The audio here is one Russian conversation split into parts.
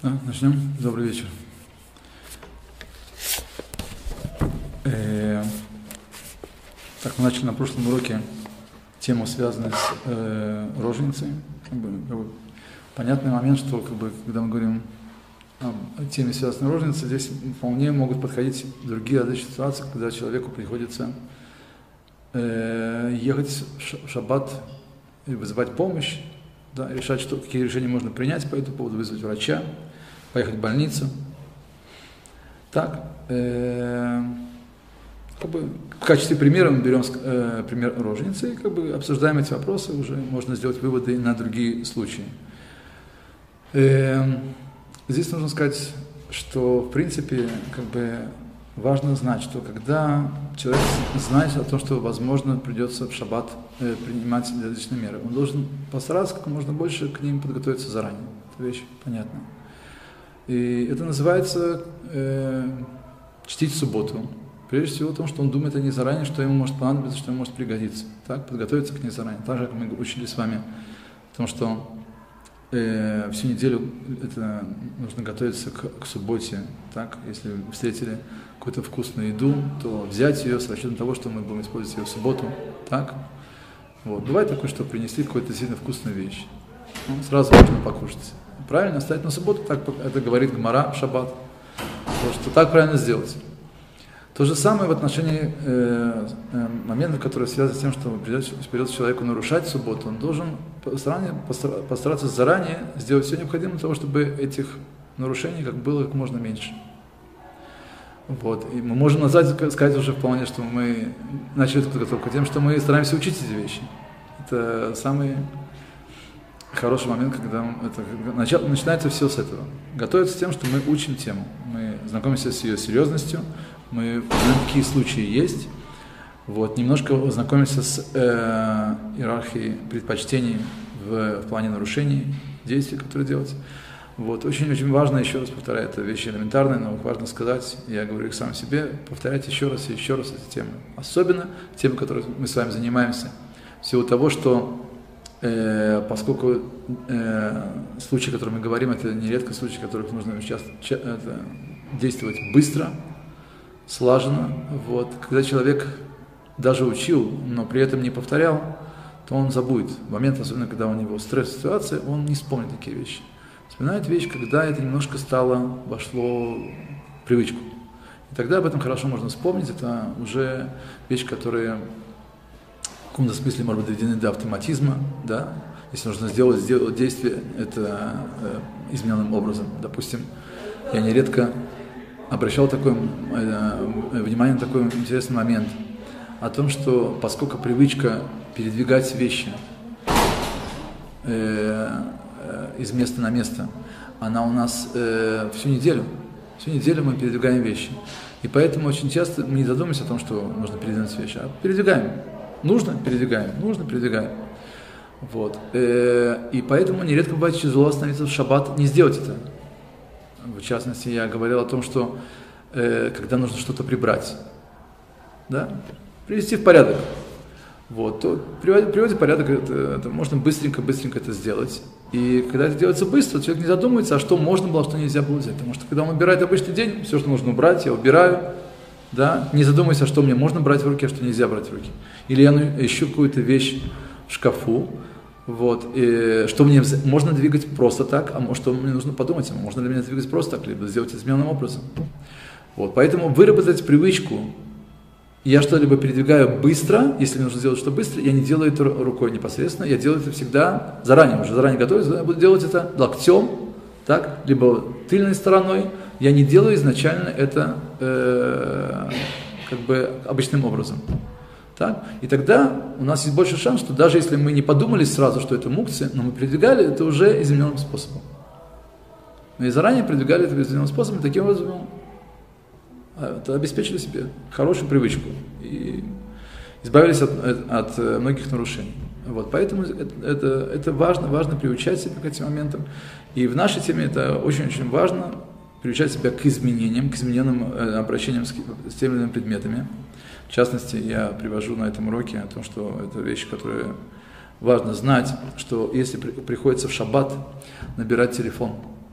Да, начнем. Добрый вечер. Так, мы начали на прошлом уроке тему, связанную с роженицей. Понятный момент, что когда мы говорим о теме, связанной с роженицей, здесь вполне могут подходить другие различные ситуации, когда человеку приходится ехать в шаббат и вызывать помощь, да, решать, какие решения можно принять по этому поводу, вызвать врача, поехать в больницу. Так, в качестве примера мы берем пример роженицы и обсуждаем эти вопросы, уже можно сделать выводы на другие случаи. Здесь нужно сказать, что в принципе важно знать, что когда человек знает о том, что возможно придется в шаббат принимать различные меры, он должен постараться как можно больше к ним подготовиться заранее. Это вещь понятная. И это называется чтить субботу. Прежде всего, потому что он думает о ней заранее, что ему может понадобиться, что ему может пригодиться. Так, подготовиться к ней заранее. Так же, как мы учили с вами, потому что всю неделю это нужно готовиться к субботе. Так, если вы встретили какую-то вкусную еду, то взять ее с расчетом того, что мы будем использовать ее в субботу. Так? Вот. Бывает такое, что принесли какую-то сильно вкусную вещь. Сразу можно покушать. Правильно оставить на субботу, так это говорит Гемара в шаббат. Что так правильно сделать. То же самое в отношении моментов, которые связаны с тем, что придется человеку нарушать субботу. Он должен постараться заранее сделать все необходимое для того, чтобы этих нарушений было как можно меньше. Вот. И мы можем сказать уже вполне, что мы начали эту подготовку тем, что мы стараемся учить эти вещи. Это самый хороший момент, когда начинается все с этого. Готовиться тем, что мы учим тему. Мы знакомимся с ее серьезностью, мы знаем, какие случаи есть. Вот. Немножко знакомимся с иерархией предпочтений в плане нарушений действий, которые делать. Вот. Очень-очень важно, еще раз повторяю, это вещи элементарные, но важно сказать, я говорю их сам себе, повторять еще раз и еще раз эти темы. Особенно темы, которыми мы с вами занимаемся. В силу того, что поскольку случаи, о которых мы говорим, это нередко случаи, в которых нужно действовать быстро, слаженно. Вот. Когда человек даже учил, но при этом не повторял, то он забудет. В момент, особенно когда у него стресс-ситуация, он не вспомнит такие вещи. Вспоминает вещь, когда это немножко вошло в привычку. И тогда об этом хорошо можно вспомнить. Это уже вещь, которая в каком-то смысле может быть доведены до автоматизма, да? Если нужно сделать действие, это измененным образом. Допустим, я нередко обращал внимание на такой интересный момент о том, что поскольку привычка передвигать вещи из места на место, она у нас всю неделю мы передвигаем вещи. И поэтому очень часто мы не задумываемся о том, что нужно передвинуть вещи, а передвигаем. Нужно – передвигаем. Вот. И поэтому нередко бывает тяжело остановиться в шаббат, не сделать это. В частности, я говорил о том, что когда нужно что-то прибрать, да? Привести в порядок. Вот. То приводить в порядок, это можно быстренько это сделать. И когда это делается быстро, человек не задумывается, а что можно было, а что нельзя было взять. Потому что когда он убирает обычный день, все, что нужно убрать, я убираю. Да? Не задумывайся, что мне можно брать в руки, а что нельзя брать в руки. Или я ищу какую-то вещь в шкафу, вот, и что мне можно двигать просто так, а что мне нужно подумать, можно ли мне двигать просто так, либо сделать измененным образом. Вот, поэтому выработать привычку, я что-либо передвигаю быстро, если мне нужно сделать что быстро, я не делаю это рукой непосредственно, я делаю это всегда заранее готовлюсь, я буду делать это локтем, так, либо тыльной стороной. Я не делаю изначально это обычным образом. Так? И тогда у нас есть больше шанс, что даже если мы не подумали сразу, что это мукция, но мы передвигали это уже измененным способом. Мы заранее передвигали это измененным способом, и таким образом обеспечили себе хорошую привычку и избавились от многих нарушений. Вот, поэтому это важно приучать себя к этим моментам. И в нашей теме это очень-очень важно, приучать себя к измененным обращениям с теми или иными предметами. В частности, я привожу на этом уроке о том, что это вещь, которую важно знать, что если приходится в шаббат набирать телефон,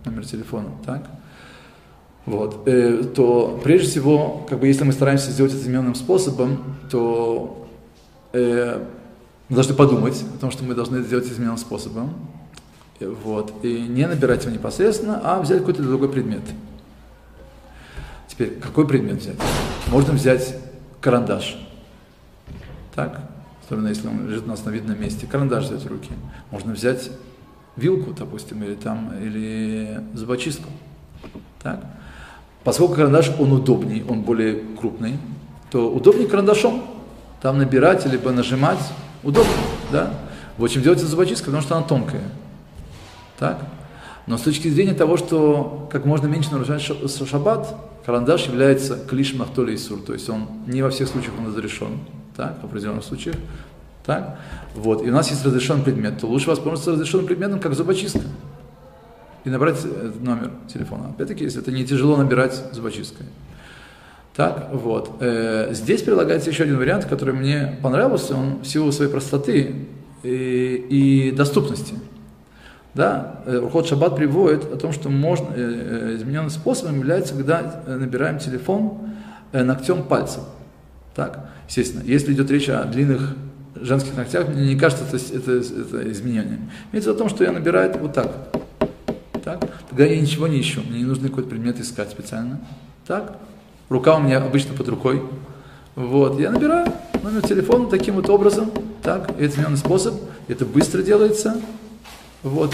номер телефона, так? Вот, то прежде всего, как бы, если мы стараемся сделать это измененным способом, то мы должны подумать о том, что мы должны это сделать измененным способом, вот, и не набирать его непосредственно, а взять какой-то другой предмет. Теперь, какой предмет взять? Можно взять карандаш, так, особенно если он лежит у нас на видном месте, карандаш взять в руки. Можно взять вилку, допустим, или зубочистку, так. Поскольку карандаш, он удобнее, он более крупный, то удобнее карандашом. Там набирать, либо нажимать удобно, да? Вот чем делается зубочистка, потому что она тонкая. Так? Но с точки зрения того, что как можно меньше нарушать шаббат, карандаш является клиш махтоли исур, то есть он не во всех случаях он разрешен, так, в определенных случаях. Так? Вот. И у нас есть разрешенный предмет, то лучше воспользоваться разрешенным предметом, как зубочистка. И набрать номер телефона. Опять-таки, если это не тяжело набирать зубочисткой. Так, вот. Здесь прилагается еще один вариант, который мне понравился, он в силу своей простоты и доступности. Да? Рухот Шаббат приводит о том, что можно, измененным способом является, когда набираем телефон ногтем пальцев. Так? Естественно, если идет речь о длинных женских ногтях, мне не кажется, это изменение. Имеется в виду о том, что я набираю это вот так. Так? Тогда я ничего не ищу, мне не нужно какой-то предмет искать специально. Так? Рука у меня обычно под рукой. Вот. Я набираю номер телефона таким вот образом. Так? Это измененный способ. Это быстро делается. Вот.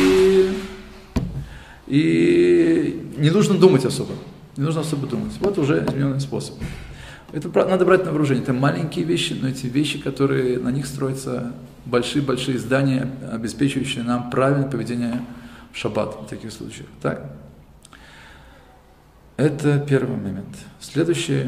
И не нужно думать особо. Не нужно особо думать. Вот уже измененный способ. Это надо брать на вооружение. Это маленькие вещи, но эти вещи, которые на них строятся большие-большие здания, обеспечивающие нам правильное поведение в шаббат в таких случаях. Так? Это первый момент. Следующий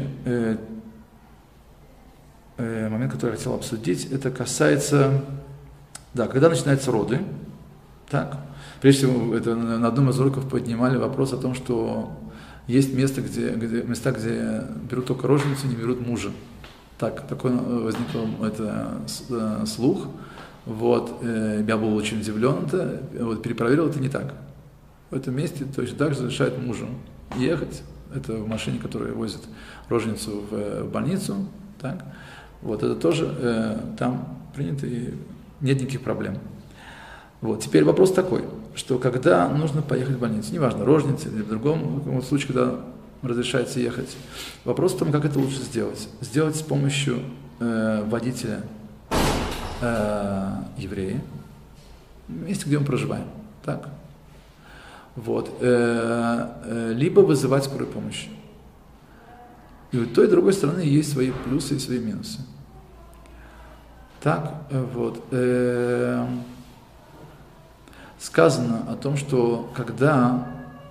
момент, который я хотел обсудить, это касается, да, когда начинаются роды. Так? Прежде всего, это на одном из уроков поднимали вопрос о том, что есть места, где берут только роженицу, не берут мужа. Так, такой возник слух. Вот, я был очень удивлен, вот, перепроверил, это не так. В этом месте точно так же разрешают мужу ехать, это в машине, которая возит роженицу в больницу, так, вот, это тоже там принято и нет никаких проблем. Вот, теперь вопрос такой, что когда нужно поехать в больницу, неважно, роженица или в другом случае, когда разрешается ехать, вопрос в том, как это лучше сделать. Сделать с помощью водителя евреи, в месте, где мы проживаем, так? Вот. Либо вызывать скорую помощь. И у той и другой стороны есть свои плюсы и свои минусы. Так, вот. Сказано о том, что когда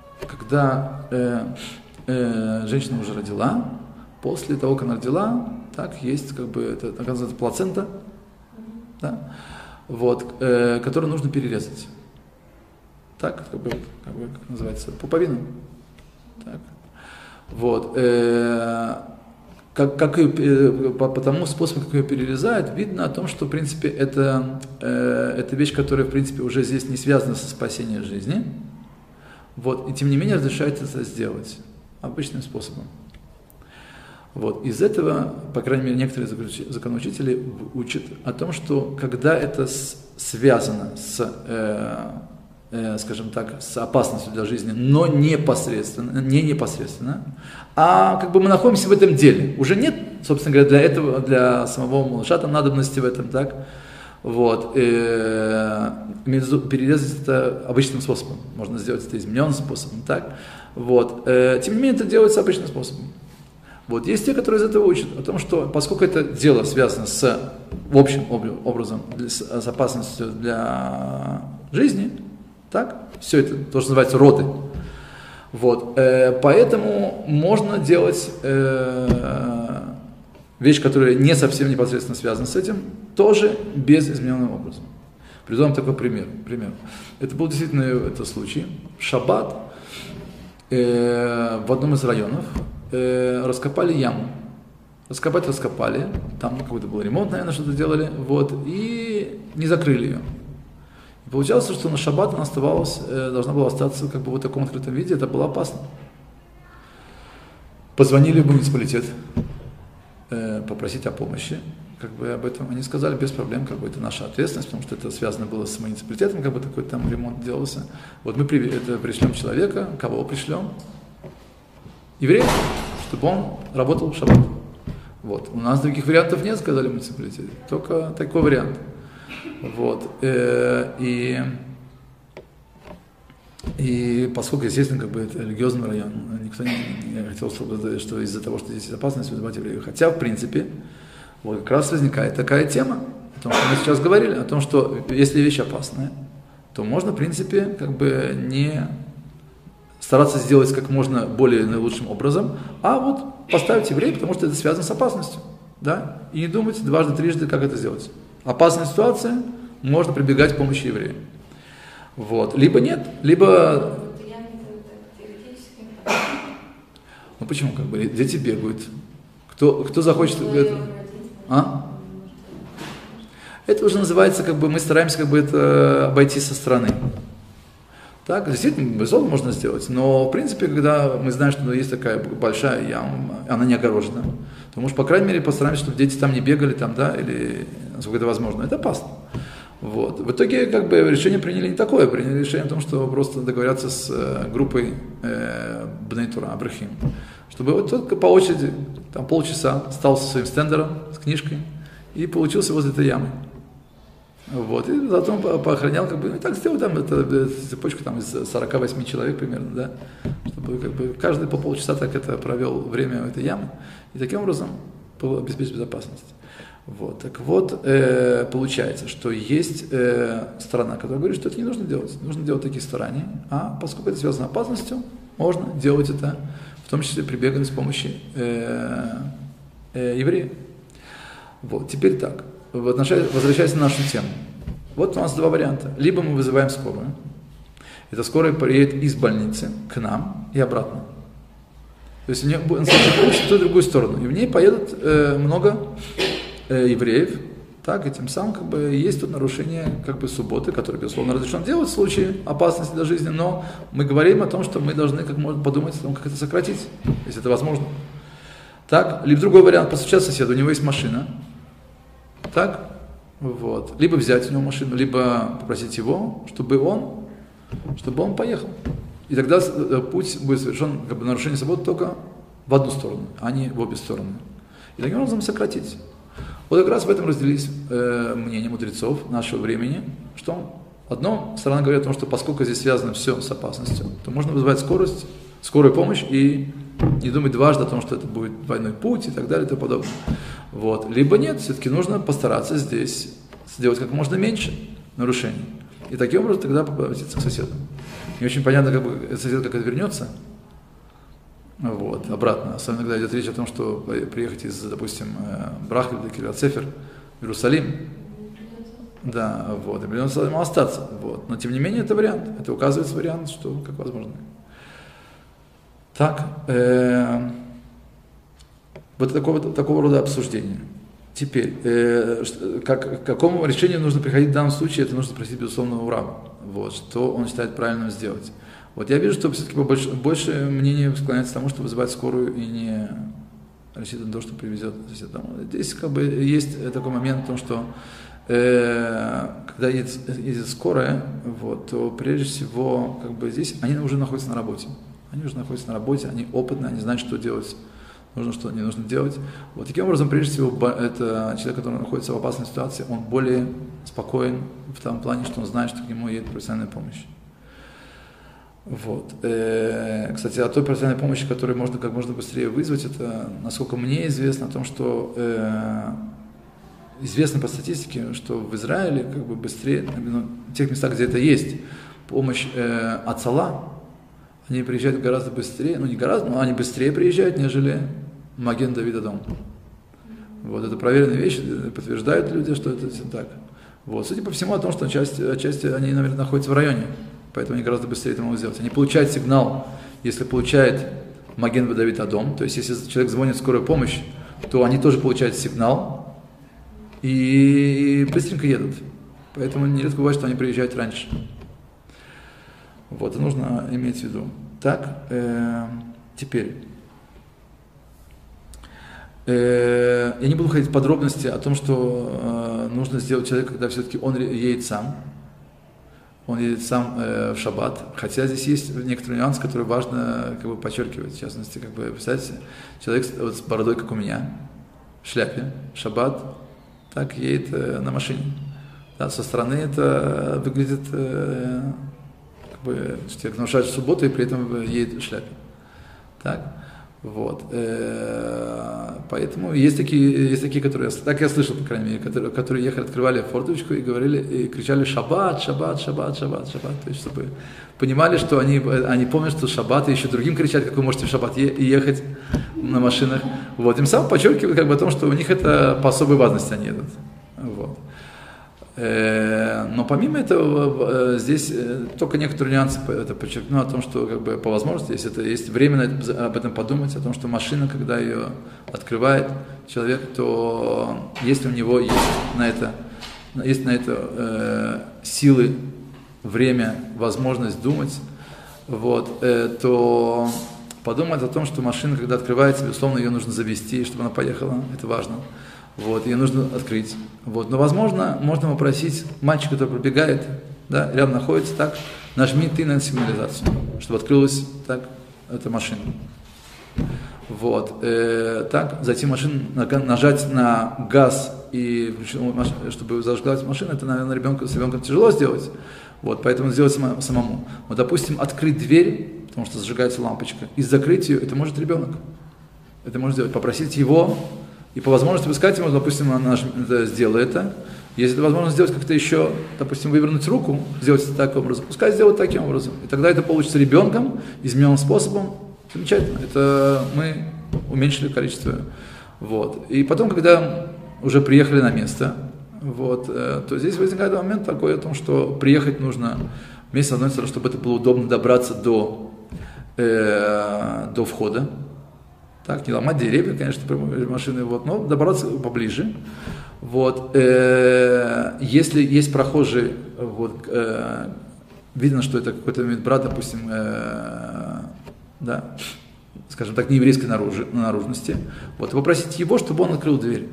женщина уже родила, после того, как она родила, так, есть, как бы, это, оказывается, плацента, да, вот, которую нужно перерезать. Так, как называется, пуповину. Так. Вот. По тому способу, как ее перерезают, видно о том, что, в принципе, это вещь, которая, в принципе, уже здесь не связана со спасением жизни. Вот. И, тем не менее, разрешается это сделать обычным способом. Вот. Из этого, по крайней мере, некоторые законоучители учат о том, что когда это связано с, скажем так, с опасностью для жизни, но не непосредственно, а как бы мы находимся в этом деле. Уже нет, собственно говоря, для этого, для самого малыша там надобности в этом, так? Вот. Перерезать это обычным способом. Можно сделать это измененным способом, так? Вот. Тем не менее, это делается обычным способом. Вот. Есть те, которые из этого учат, о том, что поскольку это дело связано с общим образом, с опасностью для жизни, так, все это тоже называется роды. Вот. Поэтому можно делать вещь, которая не совсем непосредственно связана с этим, тоже без измененным образом. Приведу вам такой пример. Это был действительно случай. В шаббат в одном из районов раскопали яму. Раскопали. Там какой-то был ремонт, наверное, что-то делали. Вот, и не закрыли ее. И получалось, что на шаббат она оставалась, должна была остаться как бы в таком открытом виде, это было опасно. Позвонили в муниципалитет, попросить о помощи, как бы об этом. Они сказали, без проблем, как бы это наша ответственность, потому что это связано было с муниципалитетом, как бы такой там ремонт делался. Вот мы пришлем человека, кого пришлем? Еврея, чтобы он работал в шаббат. Вот. У нас других вариантов нет, сказали в муниципалитете, только такой вариант. Вот. И поскольку, естественно, как бы это религиозный район, никто не хотел, чтобы, что из-за того, что здесь опасность вызывать евреев. Хотя, в принципе, вот как раз возникает такая тема, о том, что мы сейчас говорили, о том, что если вещь опасная, то можно, в принципе, как бы не стараться сделать как можно более наилучшим образом, а вот поставить еврея, потому что это связано с опасностью. Да? И не думать дважды, трижды, как это сделать. Опасная ситуация, можно прибегать к помощи еврея. Вот. Либо нет, либо... Ну почему? Как бы дети бегают. Кто захочет... Это уже называется, как бы мы стараемся как бы это обойти со стороны. Так, действительно, безусловно, можно сделать. Но, в принципе, когда мы знаем, что есть такая большая яма, она не огорожена, то, может, по крайней мере, постараемся, чтобы дети там не бегали, там, да, или насколько это возможно. Это опасно. Вот. В итоге, как бы, решение приняли не такое. Приняли решение о том, что просто договорятся с группой Бней Тора, Абрахим, чтобы вот только по очереди, там, полчаса стал со своим стендером, с книжкой, и получился возле этой ямы. Вот, и затем поохранял, как бы, ну, и так сделал там цепочку там, из 48 человек примерно, да, чтобы как бы, каждый по полчаса так это провел время в этой яме, и таким образом обеспечить безопасность. Вот, так вот, получается, что есть сторона, которая говорит, что это не нужно делать такие старания, а поскольку это связано с опасностью, можно делать это, в том числе прибегая с помощью еврея. Вот, теперь так. Возвращаясь на нашу тему. Вот у нас два варианта. Либо мы вызываем скорую. Эта скорая приедет из больницы к нам и обратно. То есть он получит в ту и другую сторону. И в ней поедут много евреев. Так, и тем самым как бы, есть тут нарушение как бы, субботы, которое, безусловно, разрешено делать в случае опасности для жизни. Но мы говорим о том, что мы должны как можно подумать о том, как это сократить, если это возможно. Так, либо другой вариант, постучать соседу, у него есть машина. Так, вот. Либо взять у него машину, либо попросить его, чтобы он поехал. И тогда путь будет совершен, как бы нарушение свободы только в одну сторону, а не в обе стороны. И таким образом сократить. Вот как раз в этом разделились мнения мудрецов нашего времени, что одна сторона говорит о том, что поскольку здесь связано все с опасностью, то можно вызывать скорую помощь и не думать дважды о том, что это будет двойной путь и так далее и тому подобное. Вот. Либо нет, все-таки нужно постараться здесь сделать как можно меньше нарушений. И таким образом тогда обратиться к соседу. Не очень понятно, как бы сосед как это вернется. Вот, обратно. Особенно, когда идет речь о том, что приехать из, допустим, Брахли или Кирьят-Сефер в Иерусалим. Да, вот, и придется ему остаться. Вот. Но тем не менее это вариант. Это указывается вариант, что как возможно. Так, вот такого рода обсуждение. Теперь, к какому решению нужно приходить в данном случае, это нужно спросить, безусловно, у раба. Вот, что он считает правильным сделать. Вот я вижу, что все-таки больше мнение склоняется к тому, что вызывать скорую и не рассчитывать на то, что привезет сосед домой. Здесь как бы есть такой момент в том, что когда едет скорая, вот, то прежде всего как бы здесь они уже находятся на работе. Они уже находятся на работе, они опытные, они знают, что делать нужно, что не нужно делать. Вот таким образом, прежде всего, это человек, который находится в опасной ситуации, он более спокоен в том плане, что он знает, что к нему едет профессиональная помощь. Вот. Кстати, о той профессиональной помощи, которую можно как можно быстрее вызвать, это, насколько мне известно, о том, что известно по статистике, что в Израиле как бы быстрее, в тех местах, где это есть, помощь Ацала, они приезжают гораздо быстрее, ну не гораздо, но они быстрее приезжают, нежели Маген Давид Адом. Вот, это проверенная вещь, подтверждают люди, что это так. Вот, судя по всему, о том, что отчасти они, наверное, находятся в районе, поэтому они гораздо быстрее это могут сделать. Они получают сигнал, если получает Маген Давид Адом, то есть если человек звонит в скорую помощь, то они тоже получают сигнал и быстренько едут. Поэтому нередко бывает, что они приезжают раньше. Вот, это нужно иметь в виду. Так, теперь. Я не буду ходить в подробности о том, что нужно сделать человек, когда все-таки он едет сам. Он едет сам в шаббат. Хотя здесь есть некоторый нюанс, который важно как бы подчеркивать. В частности, как бы, представьте, человек вот с бородой, как у меня, в шляпе, в шаббат, так едет на машине. Да, со стороны это выглядит, как бы, что человек нарушает субботу и при этом едет в шляпе. Так. Вот. Поэтому есть такие, которые, так я слышал, по крайней мере, которые ехали, открывали форточку и говорили, и кричали шаббат, шаббат, шаббат, шаббат, шаббат. То есть, чтобы понимали, что они помнят, что шаббат, и еще другим кричать, как вы можете в шаббат ехать на машинах. Вот. Им самым подчеркивают как бы о том, что у них это по особой важности они едут. Вот. Но помимо этого, здесь только некоторые нюансы это подчеркну о том, что как бы, по возможности, если это есть время об этом подумать, о том, что машина, когда ее открывает человек, то если у него есть на это силы, время, возможность думать, вот, то подумать о том, что машина, когда открывается, безусловно, ее нужно завести, чтобы она поехала, это важно. Вот, ее нужно открыть. Вот. Но, возможно, можно попросить мальчика, который пробегает, да, рядом находится, так, нажми ты на сигнализацию, чтобы открылась так эта машина. Вот. Так, зайти в машину, нажать на газ и чтобы зажглась машина, это, наверное, с ребенком тяжело сделать. Вот, поэтому сделать самому. Вот, допустим, открыть дверь, потому что зажигается лампочка, и закрыть ее, это может ребенок. Это может сделать. Попросить его. И по возможности сказать ему, допустим, сделай это. Если это возможно сделать как-то еще, допустим, вывернуть руку, сделать это таким образом, пускай сделать таким образом. И тогда это получится ребенком, измененным способом. Замечательно. Это мы уменьшили количество. Вот. И потом, когда уже приехали на место, вот, то здесь возникает момент такой о том, что приехать нужно вместе, с одной стороны, чтобы это было удобно добраться до входа. Так, не ломать деревья, конечно, машины, вот, но добраться поближе. Вот, если есть прохожие, вот, видно, что это какой-то медбрат, допустим, да, скажем так, нееврейской наружности, вот, попросить его, чтобы он открыл дверь,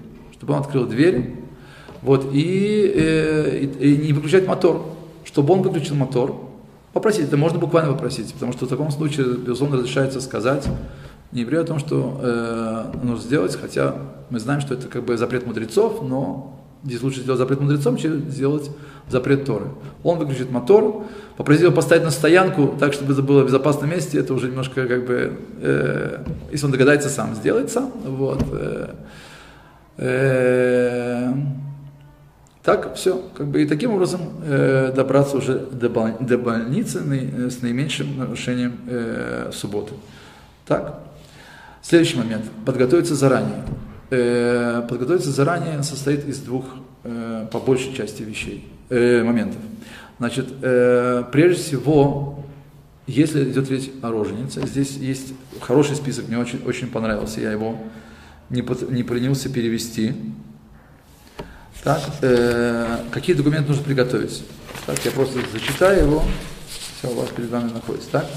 вот, и не выключать мотор, чтобы он выключил мотор. Попросить, это можно буквально попросить, потому что в таком случае, безусловно, разрешается сказать не еврею о том, что нужно сделать, хотя мы знаем, что это как бы запрет мудрецов, но здесь лучше сделать запрет мудрецом, чем сделать запрет Торы. Он выключит мотор, попросить его поставить на стоянку так, чтобы это было в безопасном месте, это уже немножко как бы, если он догадается сам, сделает сам. Вот. Так, все, как бы и таким образом добраться уже до больницы с наименьшим нарушением субботы. Так. Следующий момент. Подготовиться заранее. Подготовиться заранее состоит из двух, по большей части моментов. Значит, прежде всего, если идет речь о роженице, здесь есть хороший список, мне очень понравился, я его не поленился перевести. Так, какие документы нужно приготовить? Так, я просто зачитаю его. Все, у вас перед вами находится. Так.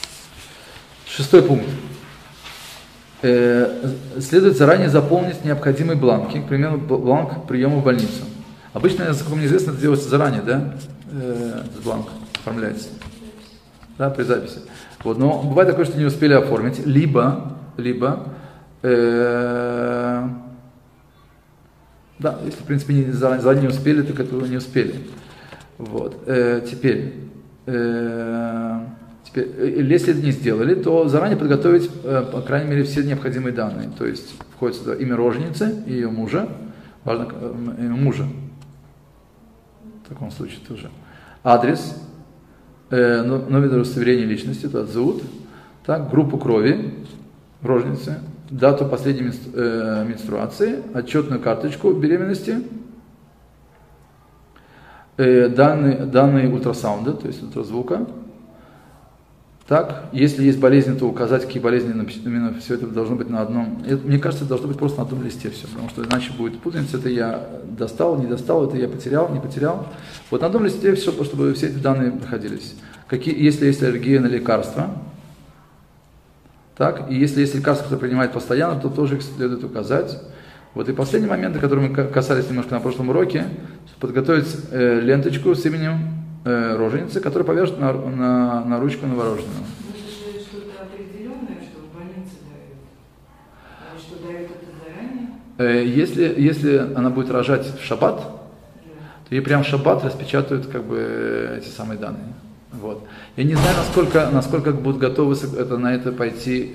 6 пункт. Следует заранее заполнить необходимые бланки, к примеру, бланк приема в больницу. Обычно, насколько мне известно, это делается заранее, да? Этот бланк оформляется. Да, при записи. Вот, но бывает такое, что не успели оформить, либо да, если, в принципе, заранее не успели, так этого не успели. Вот. Теперь, если это не сделали, то заранее подготовить, по крайней мере, все необходимые данные. То есть входит сюда имя роженицы и ее мужа. Важно имя мужа. В таком случае тоже. Адрес, номер удостоверения личности, это зовут, так, группу крови роженицы, дату последней менструации, отчетную карточку беременности, данные ультрасаунда, то есть ультразвука, Так, если есть болезни, то указать, какие болезни, именно все это должно быть на одном. Мне кажется, это должно быть просто на одном листе все, потому что иначе будет путаница, это я достал, не достал, это я потерял, не потерял. Вот на одном листе все, чтобы все эти данные находились. Если есть аллергия на лекарства, так, и если есть лекарства, которые принимают постоянно, то тоже их следует указать. Вот и последний момент, о котором мы касались немножко на прошлом уроке, подготовить ленточку с именем роженицы, которая повяжет на ручку новорожденного. Это же что-то определенное, что в больнице дают? А что дают это заранее? Если она будет рожать в шаббат, то ей прямо в шаббат распечатают как бы эти самые данные. Вот. Я не знаю, насколько будут готовы на это пойти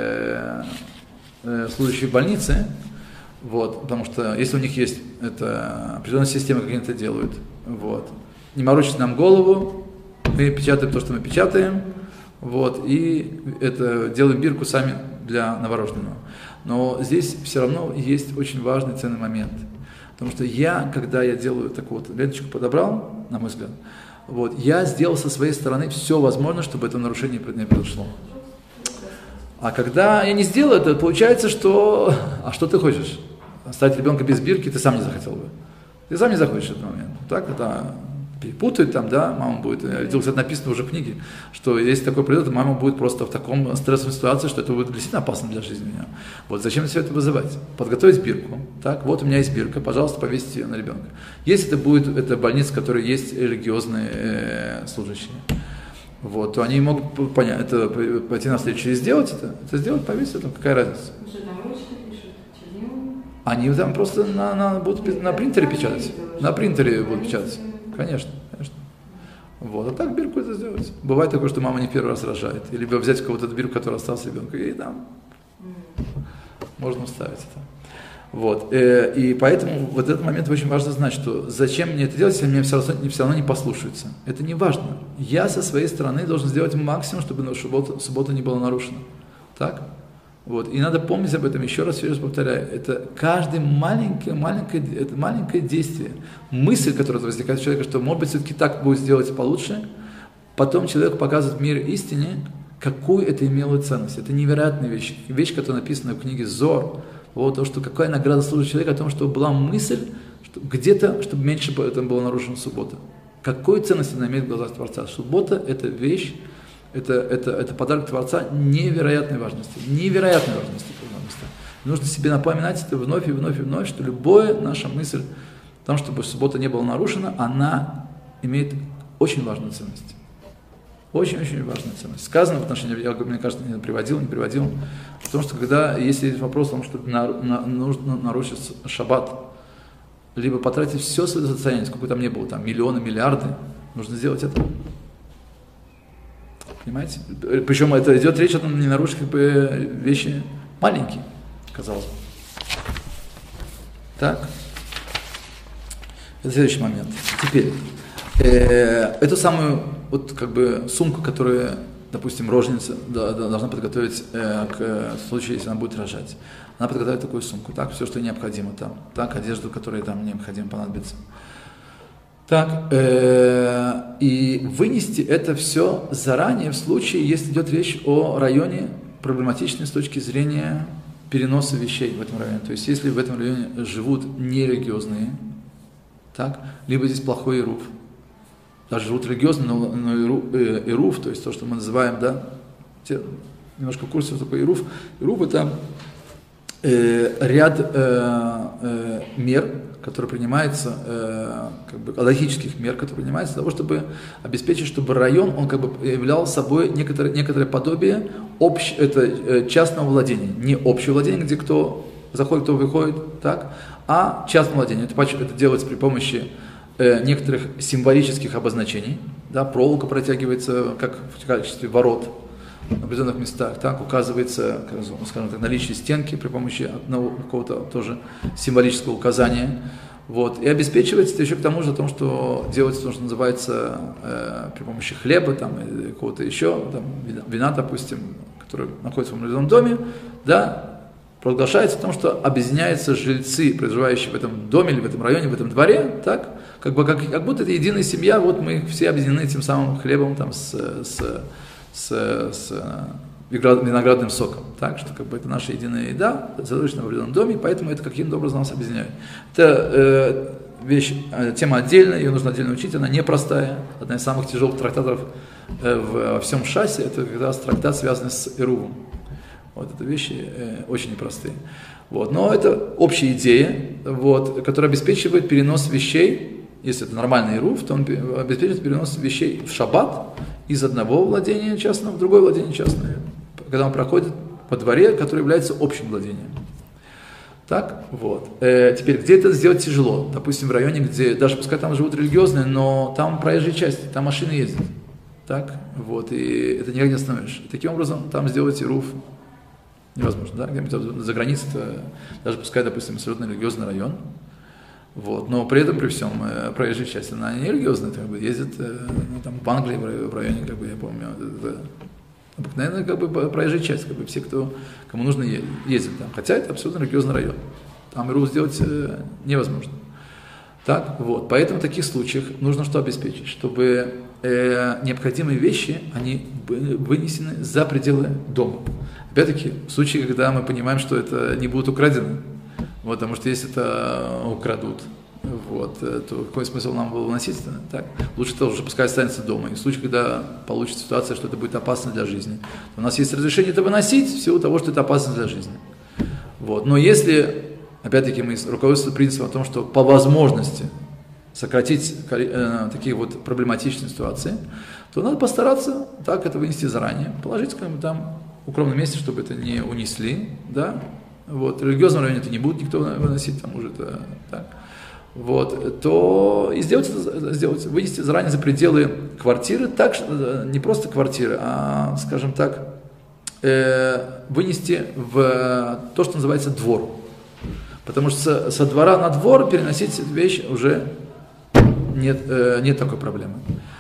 служащие в больнице, вот, потому что если у них есть определенная система, как они это делают, вот. Не морочить нам голову, мы печатаем то, что мы печатаем, вот, и это делаем бирку сами для новорожденного. Но здесь все равно есть очень важный ценный момент, потому что когда я делаю такую вот ленточку подобрал, на мой взгляд, вот, я сделал со своей стороны все возможное, чтобы это нарушение не произошло. А когда я не сделал это, получается, что... А что ты хочешь? Оставить ребенка без бирки ты сам не захотел бы. Ты сам не захочешь в этот момент. Так, это перепутают там, да, мама будет... Кстати, написано уже в книге, что если такое произойдет, мама будет просто в таком стрессовой ситуации, что это будет действительно опасно для жизни меня. Вот зачем все это вызывать? Подготовить бирку. Так, вот у меня есть бирка, пожалуйста, повесьте ее на ребенка. Если это больница, в которой есть религиозные служащие, вот, то они могут понять, это пойти на встречу и сделать это сделать, повесить, это какая разница? Что там ручки пишут, чернилами? Они там просто будут на принтере печатать. На принтере будут печатать. Конечно, конечно. Вот, а так бирку это сделать. Бывает такое, что мама не в первый раз рожает. Или либо взять кого-то бирку, который остался ребенка, и там можно вставить это. Вот. И поэтому вот этот момент очень важно знать, что зачем мне это делать, если мне все равно не послушаются. Это не важно. Я со своей стороны должен сделать максимум, чтобы суббота не была нарушена. Так? Вот. И надо помнить об этом, еще раз повторяю, это каждое маленькое действие, мысль, которая возникает у человека, что может быть все-таки так будет сделать получше, потом человек показывает мир истине, какую это имело ценность. Это невероятная вещь, которая написана в книге Зор, вот то, что какая награда служит человеку, о том, что была мысль, что где-то, чтобы меньше там была нарушена суббота. Какую ценность она имеет в глазах Творца? Суббота – это вещь, это подарок Творца невероятной важности. Невероятной важности. Нужно себе напоминать это вновь и вновь и вновь, что любая наша мысль о том, чтобы суббота не была нарушена, она имеет очень важную ценность. Очень-очень важная ценность. Сказано в отношении, я, мне кажется, не приводил, в том, что если есть вопрос о том, что нужно нарушить шаббат, либо потратить все свое состояние, сколько там не было, там миллионы, миллиарды, нужно сделать это. Понимаете? Причем это идет речь о том, не нарушить вещи маленькие, казалось бы. Так. Это следующий момент. Теперь, эту самую сумку, которую, допустим, роженица должна подготовить к случаю, если она будет рожать. Она подготовит такую сумку, так, все, что необходимо там, так, одежду, которая там необходимо понадобится. Так, и вынести это все заранее в случае, если идет речь о районе проблематичной с точки зрения переноса вещей в этом районе. То есть, если в этом районе живут нерелигиозные, так, либо здесь плохой ируф, даже живут религиозные, но ируф, то есть то, что мы называем, да, немножко в курсе, что такое ируф. Ируф – это ряд мер, которые принимаются, логических мер, которые принимаются для того, чтобы обеспечить, чтобы район, он являл собой некоторое подобие частного владения. Не общее владение, где кто заходит, кто выходит, так, а частное владение. Это делается при помощи некоторых символических обозначений. Да, проволока протягивается как в качестве ворот в определенных местах, так, указывается, скажем так, наличие стенки при помощи одного какого-то тоже символического указания. Вот, и обеспечивается это еще к тому же, о том, что делается то, что называется при помощи хлеба там, или какого-то еще, там, вина, допустим, который находится в определенном доме, да, провозглашается о том, что объединяются жильцы, проживающие в этом доме или в этом районе, в этом дворе, так, как будто это единая семья, вот мы все объединены тем самым хлебом там, с с виноградным соком, так, что как бы это наша единая еда, сосредоточена в определенном доме, поэтому это каким-то образом нас объединяет. Это вещь, тема отдельная, ее нужно отдельно учить, она непростая, одна из самых тяжелых трактатов во всем Шасе, это как раз трактат, связанный с Эрувом. Вот это вещи очень непростые. Вот. Но это общая идея, вот, которая обеспечивает перенос вещей, если это нормальный Эрув, то он обеспечивает перенос вещей в шаббат из одного владения частного в другое владение частное, когда он проходит по дворе, который является общим владением. Так, вот. Теперь, где это сделать тяжело? Допустим, в районе, где, даже пускай там живут религиозные, но там проезжие части, там машины ездят. Так, вот, и это никак не остановишь. Таким образом, там сделать Эрув невозможно, да, где-нибудь за границей, даже пускай, допустим, абсолютно религиозный район, вот, но при этом, при всем, проезжая часть, она не религиозная, как бы, ездит, там, в Англии, в районе, как бы, я помню, обыкновенная, как бы, проезжая часть, как бы, все, кому нужно, ездят там, хотя это абсолютно религиозный район, там Эрув сделать невозможно. Так, вот, поэтому в таких случаях нужно что обеспечить, чтобы необходимые вещи, они вынесены за пределы дома. Опять-таки, в случае, когда мы понимаем, что это не будет украдено, вот, потому что если это украдут, вот, то какой смысл нам было выносить это? Так? Лучше это уже пускай останется дома. И в случае, когда получится ситуация, что это будет опасно для жизни, то у нас есть разрешение это выносить в силу того, что это опасно для жизни. Вот. Но если, опять-таки, мы руководствуемся принципом о том, что по возможности сократить такие вот проблематичные ситуации, то надо постараться так это вынести заранее, положить там в укромном месте, чтобы это не унесли, да, вот, в религиозном районе это не будет никто выносить, там уже это, так, вот, то и сделать, вынести заранее за пределы квартиры, так, не просто квартиры, а, скажем так, вынести в то, что называется двор, потому что со двора на двор переносить вещь уже нет такой проблемы.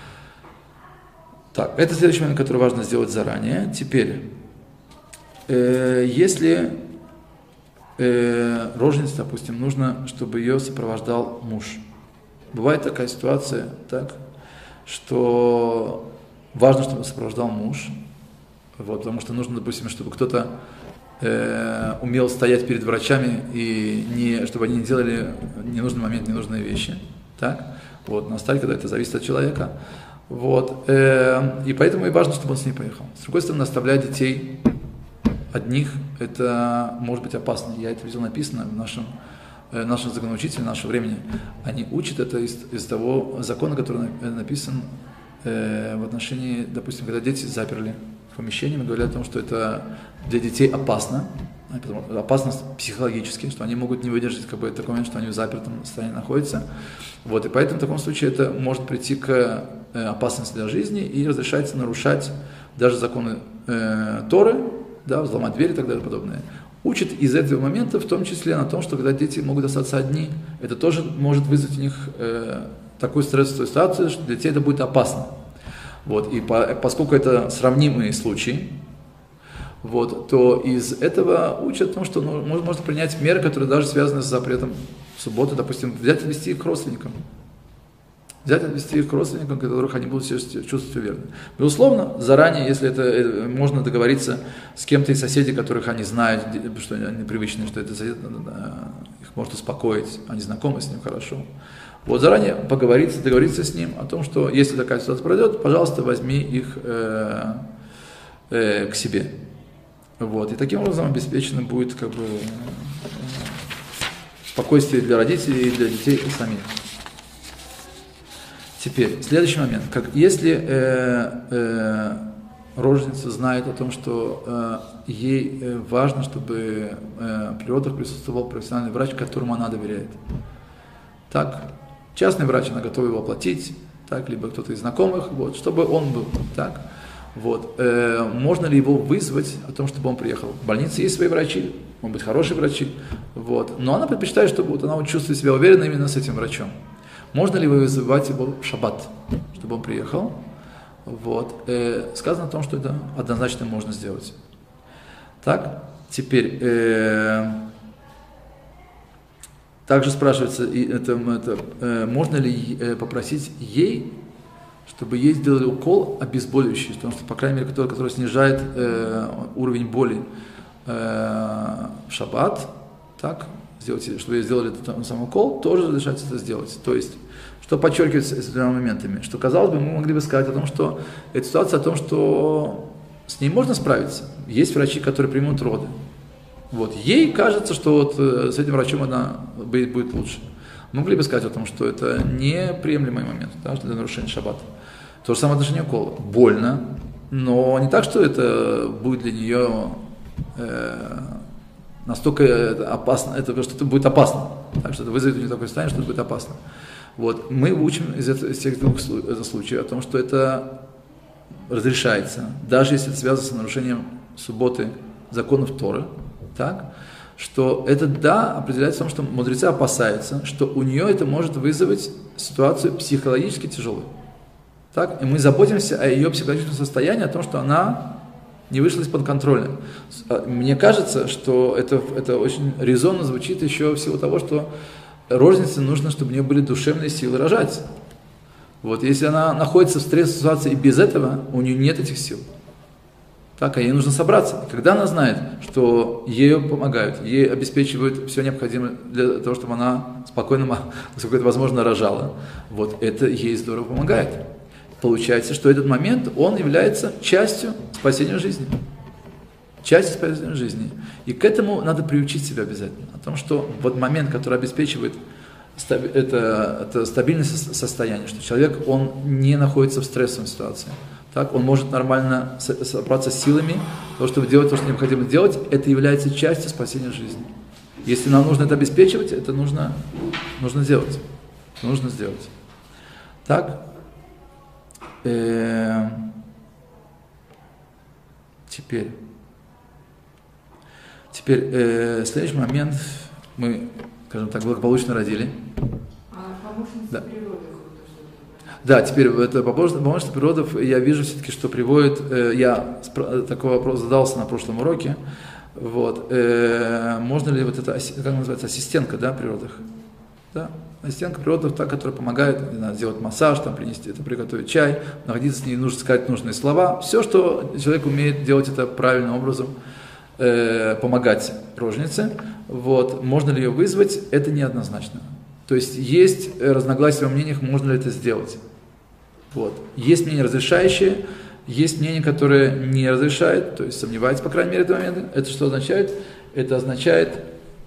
Так, это следующий момент, который важно сделать заранее. Теперь, если роженице, допустим, нужно, чтобы ее сопровождал муж. Бывает такая ситуация, так, что важно, чтобы сопровождал муж, вот, потому что нужно, допустим, чтобы кто-то умел стоять перед врачами и чтобы они не делали в ненужный момент ненужные вещи. Так? Вот, на стадии, когда это зависит от человека. Вот, и поэтому и важно, чтобы он с ней поехал. С другой стороны, оставлять детей одних, это может быть опасно. Я это видел написано в нашем законоучителе нашего времени. Они учат это из того закона, который написан в отношении, допустим, когда дети заперли в помещении, мы говорили о том, что это для детей опасно, опасность психологически, что они могут не выдержать как бы такой момент, что они в запертом состоянии находятся. Вот, и поэтому в таком случае это может прийти к опасности для жизни и разрешается нарушать даже законы Торы, да, взломать двери и так далее подобное. Учат из этого момента, в том числе на том, что когда дети могут остаться одни, это тоже может вызвать у них такую стрессовую ситуацию, что для детей это будет опасно. Вот, и поскольку это сравнимые случаи, вот, то из этого учат о том, что можно принять меры, которые даже связаны с запретом субботы, допустим, взять и отвести их к родственникам. Взять и отвести их к родственникам, которых они будут чувствовать уверенно. Безусловно, заранее, если это можно договориться с кем-то из соседей, которых они знают, что они привычны, что это сосед, их может успокоить, они знакомы с ним хорошо. Вот заранее договориться с ним о том, что если такая ситуация пройдет, пожалуйста, возьми их к себе. Вот. И таким образом обеспечено будет как бы спокойствие для родителей и для детей и самих. Теперь, следующий момент. Если роженица знает о том, что ей важно, чтобы при родах присутствовал профессиональный врач, которому она доверяет. Так, частный врач, она готова его оплатить, так, либо кто-то из знакомых, вот, чтобы он был. Так. Вот. Можно ли его вызвать о том, чтобы он приехал? В больнице есть свои врачи, могут быть хорошие врачи, вот. Но она предпочитает, чтобы вот она чувствует себя уверенно именно с этим врачом. Можно ли вызывать его в шаббат, чтобы он приехал? Вот. Сказано о том, что это однозначно можно сделать. Так, теперь также спрашивается, можно ли попросить ей, чтобы ей сделали укол обезболивающий, потому что, по крайней мере, который снижает уровень боли в шаббат, так, чтобы ей сделали этот самый укол, тоже разрешается это сделать. То есть, что подчеркивается этими двумя моментами, что, казалось бы, мы могли бы сказать о том, что эта ситуация о том, что с ней можно справиться. Есть врачи, которые примут роды. Вот. Ей кажется, что вот с этим врачом она будет лучше. Могли бы сказать о том, что это неприемлемый момент, да, для нарушения шаббата. То же самое отношение укола. Больно, но не так, что это будет для нее настолько опасно, что это будет опасно. Так что это вызовет у нее такое состояние, что это будет опасно. Вот. Мы учим из всех двух случаев о том, что это разрешается, даже если это связано с нарушением субботы законов Торы, так, что это, да, определяется в том, что мудрецы опасаются, что у нее это может вызвать ситуацию психологически тяжелую. Так? И мы заботимся о ее психологическом состоянии, о том, что она не вышла из-под контроля. Мне кажется, что это очень резонно звучит еще в силу того, что роженице нужно, чтобы у нее были душевные силы рожать. Вот, если она находится в стрессовой ситуации и без этого, у нее нет этих сил. Так, а ей нужно собраться. И когда она знает, что ей помогают, ей обеспечивают все необходимое для того, чтобы она спокойно, насколько это возможно, рожала, вот это ей здорово помогает. Получается, что этот момент, он является частью спасения жизни. Частью спасения жизни. И к этому надо приучить себя обязательно. О том, что вот момент, который обеспечивает это стабильное состояние, что человек, он не находится в стрессовой ситуации. Так, он может нормально собраться с силами, то, чтобы делать то, что необходимо делать, это является частью спасения жизни. Если нам нужно это обеспечивать, это нужно делать. Нужно сделать. Так. Теперь следующий момент. Мы, скажем так, благополучно родили. Помощница природы. Да, теперь это помощница природов, я вижу все-таки, что приводит, я такой вопрос задался на прошлом уроке, вот, можно ли вот это, как называется, ассистентка, да, природах? Да, ассистентка природов, та, которая помогает, не знаю, сделать массаж, там, принести это, приготовить чай, находиться с ней, нужно сказать нужные слова, все, что человек умеет делать это правильным образом, помогать роженице, вот, можно ли ее вызвать, это неоднозначно. То есть есть разногласия во мнениях, можно ли это сделать. Вот. Есть мнение разрешающее, есть мнение, которое не разрешает, то есть сомневается, по крайней мере, в этот момент. Это что означает? Это означает,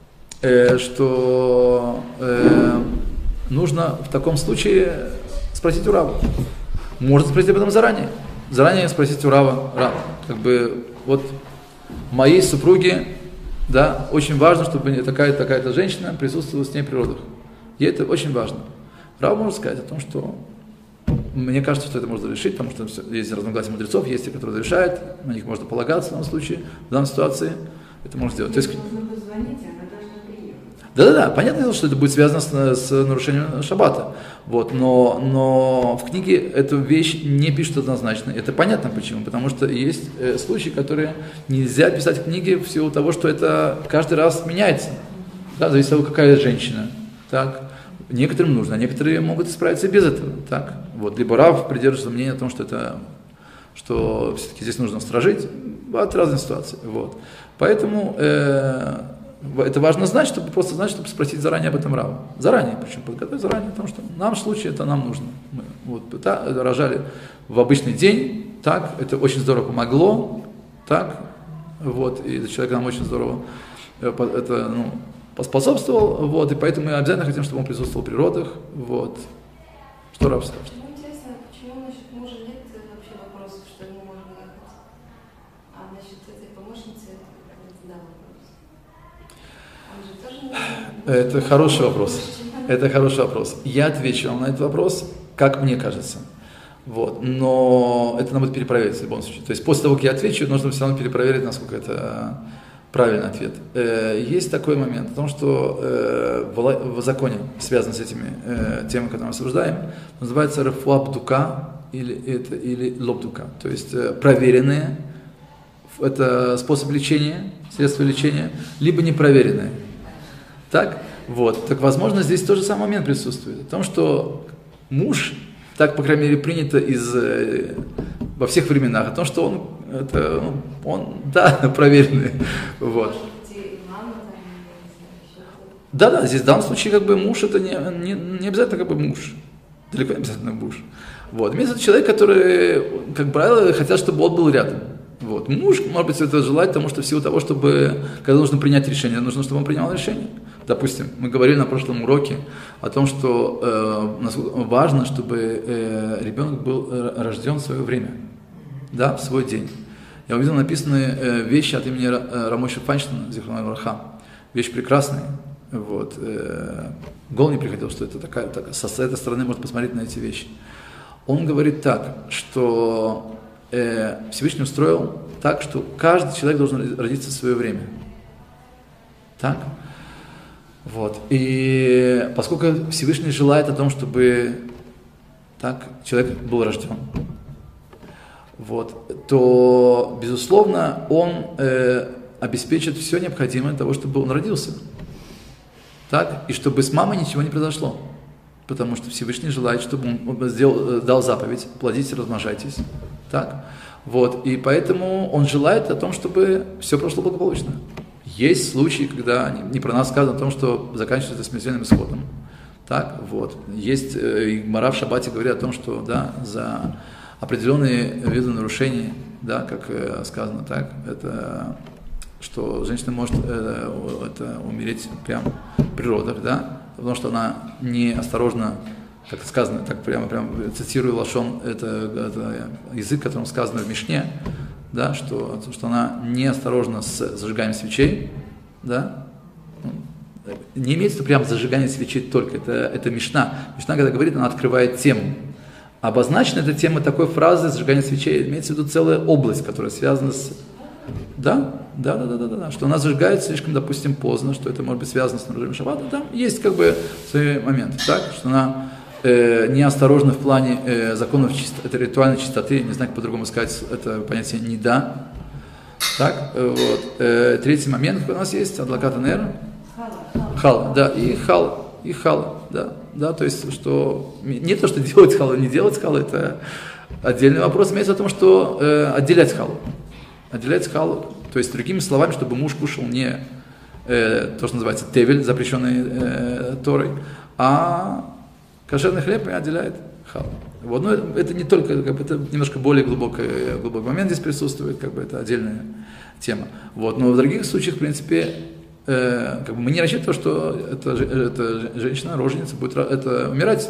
что нужно в таком случае спросить у Рава. Можно спросить об этом заранее. Заранее спросить у Рава. Рав, как бы, вот моей супруге, да, очень важно, чтобы такая-то женщина присутствовала с ней при родах. И это очень важно. Рав может сказать о том, что мне кажется, что это можно решить, потому что есть разногласия мудрецов, есть те, которые решают, на них можно полагаться в данном случае, в данной ситуации это можно сделать. То есть, нужно позвонить, она должна приехать. Да, понятно, что это будет связано с нарушением шаббата. Вот, но в книге эту вещь не пишут однозначно. Это понятно почему, потому что есть случаи, которые нельзя писать в книге в силу того, что это каждый раз меняется. Да, зависит от того, какая женщина. Так. Некоторым нужно, а некоторые могут справиться и без этого. Так. Вот. Либо Рав придерживается мнения о том, что все-таки здесь нужно сторожить от разных ситуаций. Вот. Поэтому это важно знать, чтобы чтобы спросить заранее об этом Рава. Заранее, причем подготовить заранее, потому что в нашем случае это нам нужно. Мы вот, рожали в обычный день, так, это очень здорово помогло, так, вот, и человек нам очень здорово поспособствовал, вот, и поэтому мы обязательно хотим, чтобы он присутствовал при родах, вот. Что Рав скажет? Интересно, почему насчет мужа нет вообще вопросов, что ему можно ехать, а насчет этой помощницы это да вопрос. Он же тоже не... Это хороший вопрос. Это хороший вопрос. Я отвечу вам на этот вопрос, как мне кажется. Вот. Но это надо будет перепроверить в любом случае. То есть после того, как я отвечу, нужно все равно перепроверить, насколько это правильный ответ. Есть такой момент о том, что в законе, связанном с этими темами, которые мы обсуждаем, называется рефуа бдука или лобдука. То есть проверенные, это способ лечения, средства лечения, либо непроверенные. Так? Вот. Так, возможно, здесь тоже самый момент присутствует. О том, что муж так, по крайней мере, принято во всех временах, о том, что он проверенный. Вот. Да, здесь в данном случае как бы муж это не обязательно как бы муж, далеко не обязательно муж. Вот. Имеется человек, который, как правило, хотят, чтобы он был рядом. Вот. Муж, может быть, это желает, потому что в силу того, чтобы, когда нужно принять решение, нужно, чтобы он принял решение. Допустим, мы говорили на прошлом уроке о том, что важно, чтобы ребенок был рожден в свое время, да, в свой день. Я увидел написанные вещи от имени Рамойши Файнштейна, Зихрона Враха, вещи прекрасные. Вот. В голову не приходило, что это с этой стороны можно посмотреть на эти вещи. Он говорит так, что Всевышний устроил так, что каждый человек должен родиться в свое время. Так? Вот. И поскольку Всевышний желает о том, чтобы так человек был рожден, вот, то, безусловно, он обеспечит все необходимое для того, чтобы он родился. Так? И чтобы с мамой ничего не произошло. Потому что Всевышний желает, чтобы он дал заповедь: плодитесь, размножайтесь. Так? Вот. И поэтому он желает о том, чтобы все прошло благополучно. Есть случаи, когда не про нас сказано о том, что заканчивается смертельным исходом. Так? Вот. Есть Гемара в Шаббате говорит о том, что да, за определенные виды нарушений, да, как сказано, так, это что женщина может умереть прямо в природах, да, потому что она неосторожно, как сказано, так прямо цитирую лашон, это язык, которым сказано в Мишне, да, что она неосторожна с зажиганием свечей, да, не имеется в виду прямо зажигание свечей только, это Мишна. Мишна, когда говорит, она открывает тему. Обозначена эта тема такой фразы «зажигание свечей», имеется в виду целая область, которая связана с... Да, что она зажигает слишком, допустим, поздно, что это может быть связано с нарушением шаббата. Там есть как бы свои моменты, так, что она неосторожна в плане законов это ритуальной чистоты, не знаю, как по-другому сказать, это понятие «неда». Так, вот. Третий момент у нас есть, адлакат нер. Хала, да, и хала, да, то есть, что не то, что делать халу, не делать халу, это отдельный вопрос, имеется в том, что отделять халу, то есть, другими словами, чтобы муж кушал не то, что называется тевель, запрещенный Торой, а кошерный хлеб и отделяет халу. Вот, но это не только, как бы, это немножко более глубокий момент здесь присутствует, как бы это отдельная тема. Вот, но в других случаях, в принципе, как бы мы не рассчитываем, что эта женщина, роженица, будет умирать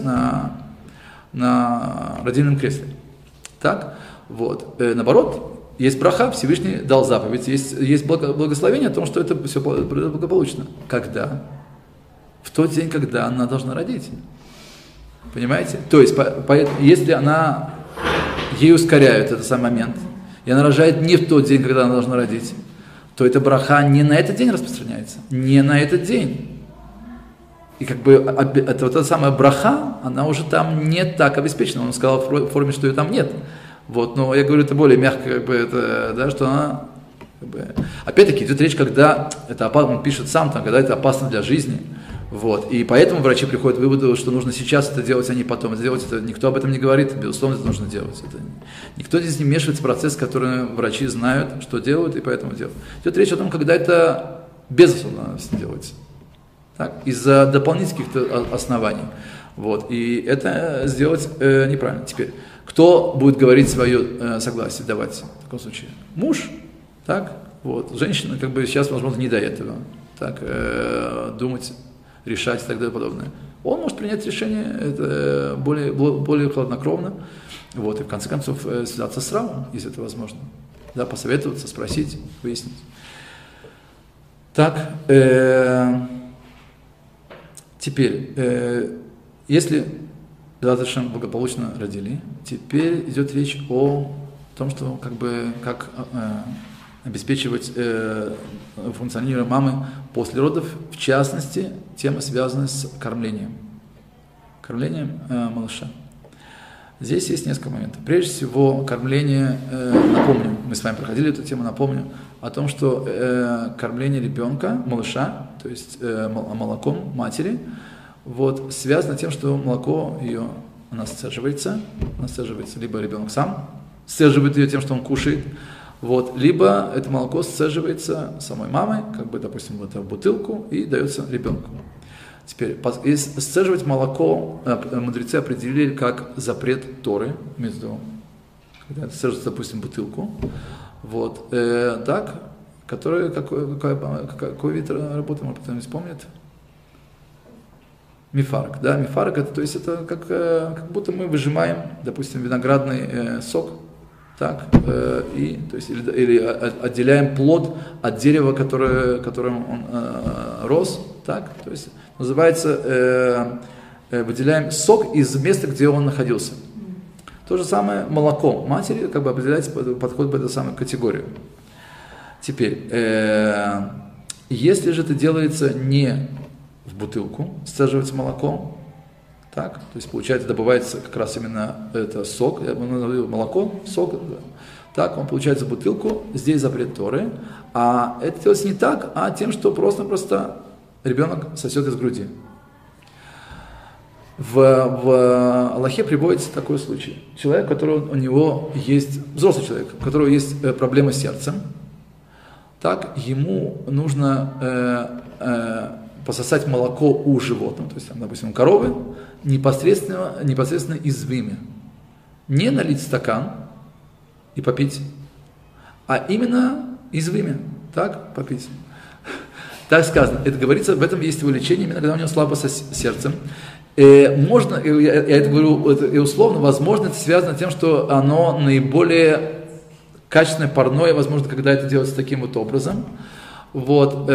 на родильном кресле. Так? Вот. Наоборот, есть браха, Всевышний дал заповедь, есть благословение о том, что это все благополучно. Когда? В тот день, когда она должна родить. Понимаете? То есть, если ей ускоряют этот самый момент, и она рожает не в тот день, когда она должна родить, то эта браха не на этот день распространяется, не на этот день. И как бы это вот эта самая браха, она уже там не так обеспечена. Он сказал в форме, что ее там нет. Вот, но я говорю, это более мягко, как бы это, да, что она, как бы, опять-таки идет речь, когда это опасно, он пишет сам, там, когда это опасно для жизни. Вот, и поэтому врачи приходят к выводу, что нужно сейчас это делать, а не потом это делать. Никто об этом не говорит, безусловно, это нужно делать. Никто здесь не вмешивается в процесс, который врачи знают, что делают, и поэтому делают. Идет речь о том, когда это безусловно делается. Так, из-за дополнительных каких-то оснований. Вот, и это сделать неправильно. Теперь, кто будет говорить свое согласие, давать в таком случае? Муж, так, вот, женщина, как бы сейчас, возможно, не до этого, так, думать, решать и так далее подобное. Он может принять решение это более хладнокровно, вот, и в конце концов связаться с равом, если это возможно, да, посоветоваться, спросить, выяснить. Так, теперь, если достаточно благополучно родили, теперь идет речь о том, что как обеспечивать функционирование мамы после родов, в частности, тема, связанная с кормлением малыша. Здесь есть несколько моментов. Прежде всего, кормление, напомню, мы с вами проходили эту тему, напомню, о том, что кормление ребенка, малыша, то есть молоком матери, вот, связано с тем, что молоко ее она сцеживается, либо ребенок сам сцеживает ее тем, что он кушает, вот, либо это молоко сцеживается самой мамой, как бы, допустим, в бутылку и дается ребенку. Теперь, сцеживать молоко мудрецы определили как запрет Торы, между, когда сцеживается, допустим, бутылку, вот, так, который, какой вид работы, может, кто-нибудь помнит? Мифарк, да, мифарк, это, то есть это как будто мы выжимаем, допустим, виноградный сок, так, и, то есть, или отделяем плод от дерева, которым он рос, так, то есть называется, выделяем сок из места, где он находился. То же самое молоко матери, как бы определяется, подходит в эту самую категорию. Теперь, если же это делается не в бутылку, сцеживается молоко, так, то есть получается, добывается как раз именно это сок, молоко, сок, так, он получается в бутылку, здесь запрет Торы, а это делается не так, а тем, что просто ребенок сосет из груди. В Аллахе приводится такой случай. Человек, у него есть, взрослый человек, у которого есть проблемы с сердцем, так, ему нужно пососать молоко у животного, то есть, допустим, у коровы, непосредственно из вымя. Не налить в стакан и попить, а именно из вымя, так, попить. Так сказано. Это говорится, в этом есть его лечение, именно когда у него слабо со сердцем. Можно, я это говорю и условно, возможно, это связано с тем, что оно наиболее качественное, парное, возможно, когда это делается таким вот образом. Вот,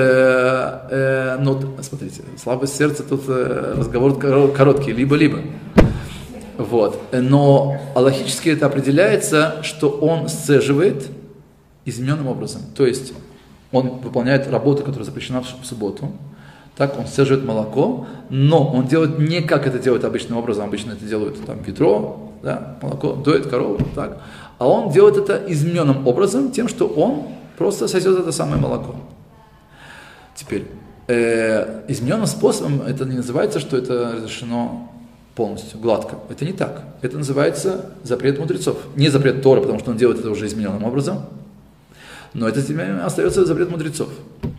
но смотрите, слабость сердца, тут разговор короткий, либо-либо. Вот, но аллахически это определяется, что он сцеживает измененным образом. То есть он выполняет работу, которая запрещена в субботу. Так, он сцеживает молоко, но он делает не как это делает обычным образом. Обычно это делают там ведро, да, молоко, доит корову, так. А он делает это измененным образом, тем, что он просто сосет это самое молоко. Теперь, измененным способом это не называется, что это разрешено полностью, гладко. Это не так. Это называется запрет мудрецов. Не запрет Торы, потому что он делает это уже измененным образом, но это остается запрет мудрецов.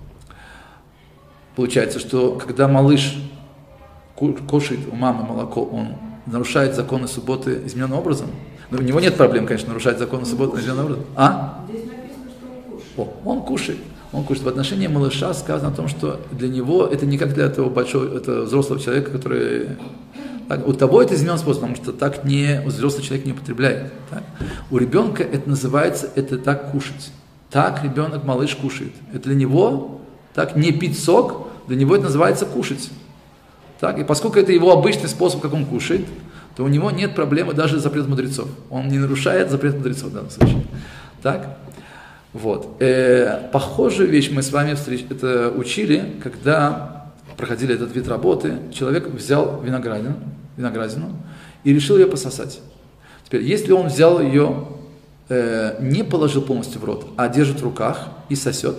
Получается, что когда малыш кушает у мамы молоко, он нарушает законы субботы измененным образом. Но у него нет проблем, конечно, нарушать законы субботы измененным образом. Здесь написано, что он кушает. Он кушает. Он кушает. В отношении малыша сказано о том, что для него это не как для этого это взрослого человека, который... Так, у того это измененный способ, потому что так взрослый человек не употребляет. Так. У ребенка это называется, это так кушать. Так ребенок, малыш кушает. Это для него, так, не пить сок, для него это называется кушать. Так, и поскольку это его обычный способ, как он кушает, то у него нет проблемы даже с запретом мудрецов. Он не нарушает запрет мудрецов в данном случае. Так? Вот. Похожую вещь мы с вами это учили, когда проходили этот вид работы. Человек взял виноградину и решил ее пососать. Теперь, если он взял ее, не положил полностью в рот, а держит в руках и сосет,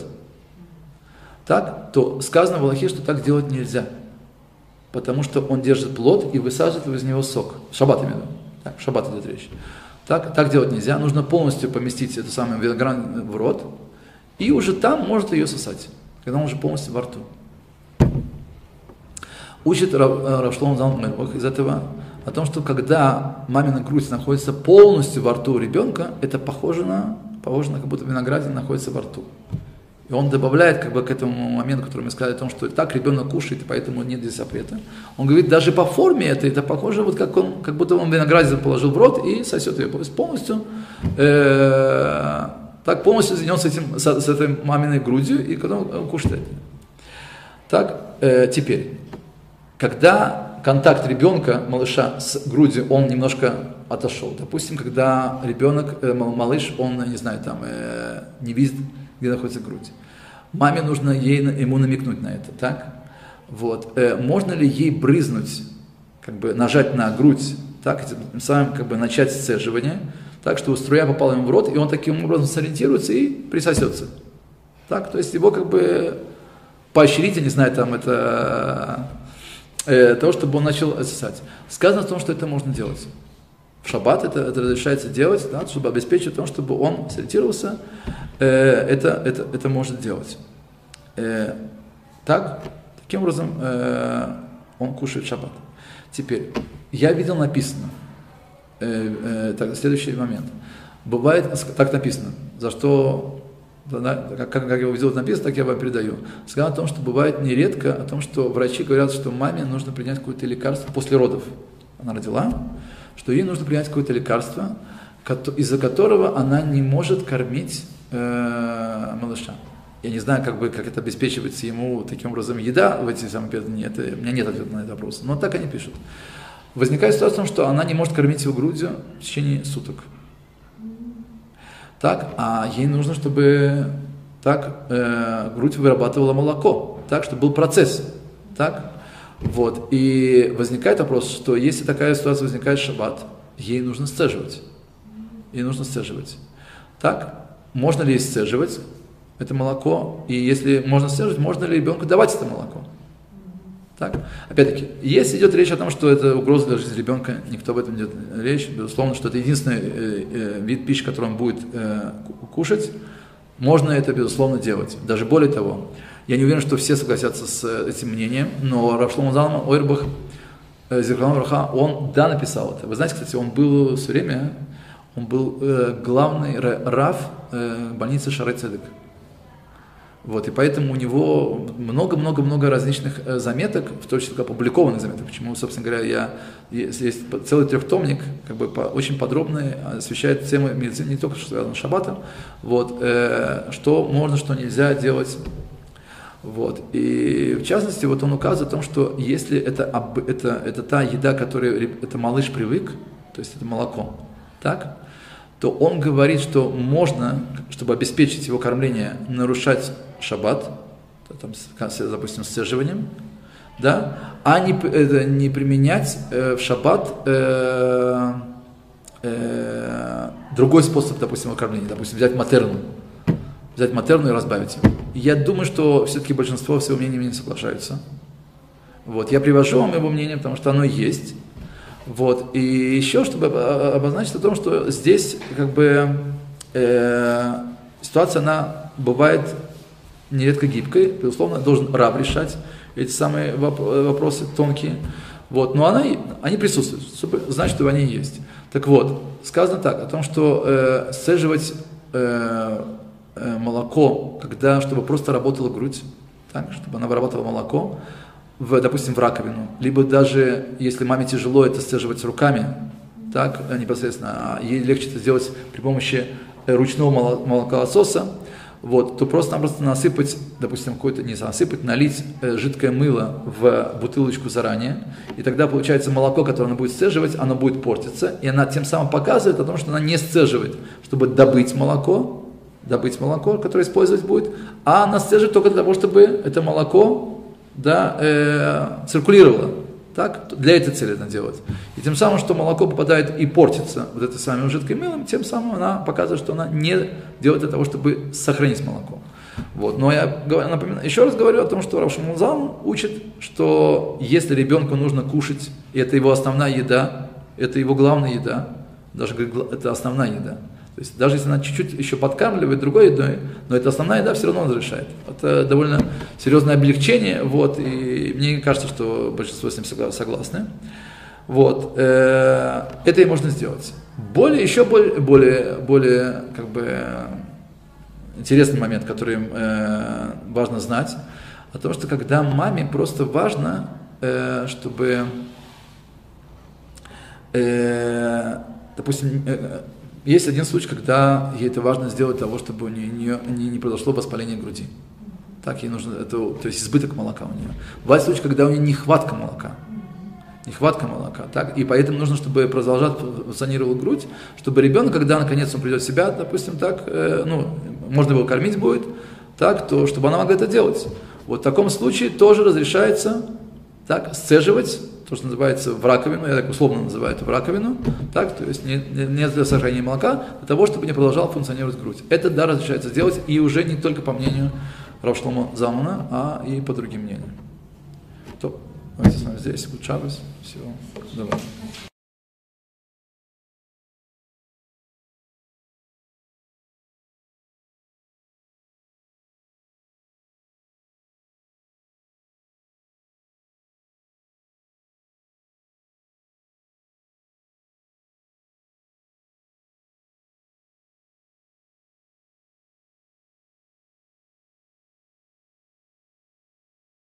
так, то сказано в Аллахе, что так делать нельзя. Потому что он держит плод и высаживает из него сок. Шаббат имею в виду. Так, в шаббат идет речь. Так делать нельзя. Нужно полностью поместить эту самую виноградину в рот. И уже там может ее сосать. Когда он уже полностью во рту. Учит Рав Шломо Залман Мелох из этого о том, что когда мамина грудь находится полностью во рту ребенка, это похоже на как будто виноградина находится во рту. И он добавляет как бы к этому моменту, который мы сказали, о том, что так ребенок кушает, и поэтому нет здесь запрета. Он говорит, даже по форме это похоже, вот как будто он виноградину положил в рот и сосет ее. То есть полностью, так полностью соединен с этой маминой грудью, и когда он кушает. Так, теперь, когда контакт ребенка, малыша с грудью, он немножко отошел. Допустим, когда ребенок, малыш, он, не знаю, там, не видит, где находится грудь. Маме нужно ему намекнуть на это, так? Вот. Можно ли ей брызнуть, как бы нажать на грудь, так, тем самым как бы начать сцеживание, так, что струя попала ему в рот, и он таким образом сориентируется и присосется. Так, то есть его как бы поощрить, я не знаю, там это того, чтобы он начал сосать. Сказано о том, что это можно делать. В шаббат это разрешается делать, да, чтобы обеспечить то, чтобы он сориентировался, это может делать. Таким образом он кушает в шаббат. Теперь, я видел написано, следующий момент. Бывает, так написано, за что, как я увидел написано, так я вам передаю. Сказано о том, что бывает нередко, о том, что врачи говорят, что маме нужно принять какое-то лекарство после родов. Она родила, что ей нужно принять какое-то лекарство, из-за которого она не может кормить малыша. Я не знаю, как это обеспечивается ему таким образом еда в эти самые периоды. У меня нет ответа на этот вопрос. Но так они пишут. Возникает ситуация в том, что она не может кормить его грудью в течение суток. Так, а ей нужно, чтобы грудь вырабатывала молоко, так, чтобы был процесс. Так, вот. И возникает вопрос, что если такая ситуация возникает в шаббат, ей нужно сцеживать. Так, можно ли сцеживать это молоко? И если можно сцеживать, можно ли ребенку давать это молоко? Так. Опять-таки, если идет речь о том, что это угроза для жизни ребенка, никто об этом не идет речь, безусловно, что это единственный вид пищи, который он будет кушать, можно это, безусловно, делать. Даже более того, я не уверен, что все согласятся с этим мнением, но Рав Шломо Залман Ойрбах, Зихрону Браха, он написал это. Вы знаете, кстати, он был все время, главный рав больницы Шарей Цедек. Вот, и поэтому у него много-много-много различных заметок, в том числе опубликованных заметок. Почему, собственно говоря, есть целый трехтомник, очень подробный, освещает темы медицины, не только что связано с шаббатом, вот, что можно, что нельзя делать. Вот. И в частности, вот он указывает о том, что если это та еда, которой это малыш привык, то есть это молоко, так, то он говорит, что можно, чтобы обеспечить его кормление, нарушать шаббат, допустим, сцеживанием, да, а не применять в шаббат другой способ, допустим, кормления, допустим, взять матерну и разбавить ее. Я думаю, что все-таки большинство с его мнением не соглашаются. Вот. Я привожу вам его мнение, потому что оно есть. Вот. И еще, чтобы обозначить о том, что здесь ситуация, она бывает нередко гибкой, безусловно, должен рав решать эти самые вопросы тонкие. Вот. Но они присутствуют, чтобы знать, что они есть. Так вот, сказано так, о том, что сцеживать молоко, чтобы просто работала грудь, так, чтобы она вырабатывала молоко, допустим, в раковину, либо даже, если маме тяжело это сцеживать руками, так, непосредственно, а ей легче это сделать при помощи ручного молокососа, вот, то просто-напросто насыпать, допустим, налить жидкое мыло в бутылочку заранее, и тогда получается молоко, которое она будет сцеживать, оно будет портиться, и она тем самым показывает о том, что она не сцеживает, чтобы добыть молоко, которое использовать будет, а она сцеживает только для того, чтобы это молоко циркулировало. Так? Для этой цели это делать. И тем самым, что молоко попадает и портится вот этой самой жидкой мылом, тем самым она показывает, что она не делает для того, чтобы сохранить молоко. Вот. Но я еще раз говорю о том, что Рав Шломо Залман учит, что если ребенку нужно кушать, и это его основная еда, это его главная еда, даже это основная еда. То есть даже если она чуть-чуть еще подкармливает другой едой, но это основная еда все равно он разрешает. Это довольно серьезное облегчение, вот, и мне кажется, что большинство с ним согласны. Вот, это и можно сделать. Более интересный момент, который важно знать, о том, что когда маме просто важно, чтобы, допустим, есть один случай, когда ей это важно сделать для того, чтобы у нее не произошло воспаление груди. Так, ей нужно, то есть избыток молока у нее. Бывает случай, когда у нее нехватка молока. Так, и поэтому нужно, чтобы продолжать функционировала грудь, чтобы ребенок, когда наконец он придет в себя, допустим, так, можно его кормить будет, так, то чтобы она могла это делать. Вот в таком случае тоже разрешается так, сцеживать, то, что называется в раковину, я так условно называю это в раковину, так, то есть не для сохранения молока, для того, чтобы не продолжала функционировать грудь. Это, да, разрешается делать, и уже не только по мнению Рав Шломо Залмана, а и по другим мнениям. То, Давайте с вами здесь. Гуд Шаббос. Всего доброго.